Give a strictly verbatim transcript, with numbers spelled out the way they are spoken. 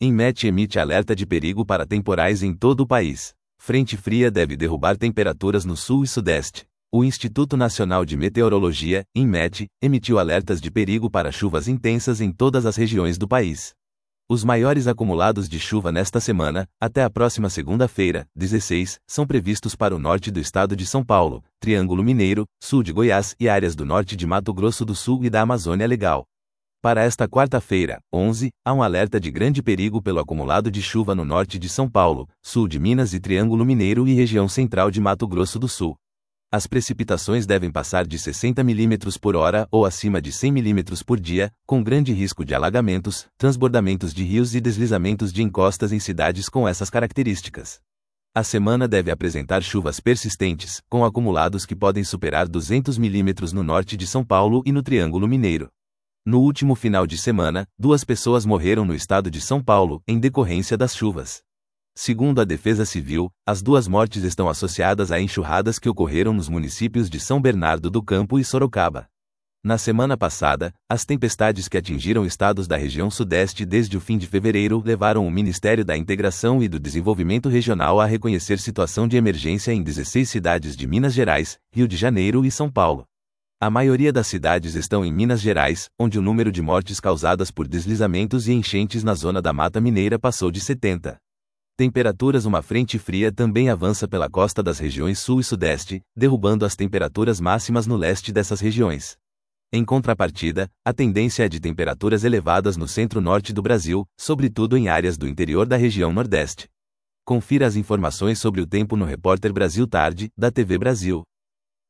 INMET emite alerta de perigo para temporais em todo o país. Frente fria deve derrubar temperaturas no sul e sudeste. O Instituto Nacional de Meteorologia, INMET, emitiu alertas de perigo para chuvas intensas em todas as regiões do país. Os maiores acumulados de chuva nesta semana, até a próxima segunda-feira, dezesseis, são previstos para o norte do estado de São Paulo, Triângulo Mineiro, sul de Goiás e áreas do norte de Mato Grosso do Sul e da Amazônia Legal. Para esta quarta-feira, onze, há um alerta de grande perigo pelo acumulado de chuva no norte de São Paulo, sul de Minas e Triângulo Mineiro e região central de Mato Grosso do Sul. As precipitações devem passar de sessenta milímetros por hora ou acima de cem milímetros por dia, com grande risco de alagamentos, transbordamentos de rios e deslizamentos de encostas em cidades com essas características. A semana deve apresentar chuvas persistentes, com acumulados que podem superar duzentos milímetros no norte de São Paulo e no Triângulo Mineiro. No último final de semana, duas pessoas morreram no estado de São Paulo, em decorrência das chuvas. Segundo a Defesa Civil, as duas mortes estão associadas a enxurradas que ocorreram nos municípios de São Bernardo do Campo e Sorocaba. Na semana passada, as tempestades que atingiram estados da região sudeste desde o fim de fevereiro levaram o Ministério da Integração e do Desenvolvimento Regional a reconhecer situação de emergência em dezesseis cidades de Minas Gerais, Rio de Janeiro e São Paulo. A maioria das cidades estão em Minas Gerais, onde o número de mortes causadas por deslizamentos e enchentes na zona da Mata Mineira passou de setenta. Temperaturas. Uma frente fria também avança pela costa das regiões sul e sudeste, derrubando as temperaturas máximas no leste dessas regiões. Em contrapartida, a tendência é de temperaturas elevadas no centro-norte do Brasil, sobretudo em áreas do interior da região nordeste. Confira as informações sobre o tempo no Repórter Brasil Tarde, da T V Brasil.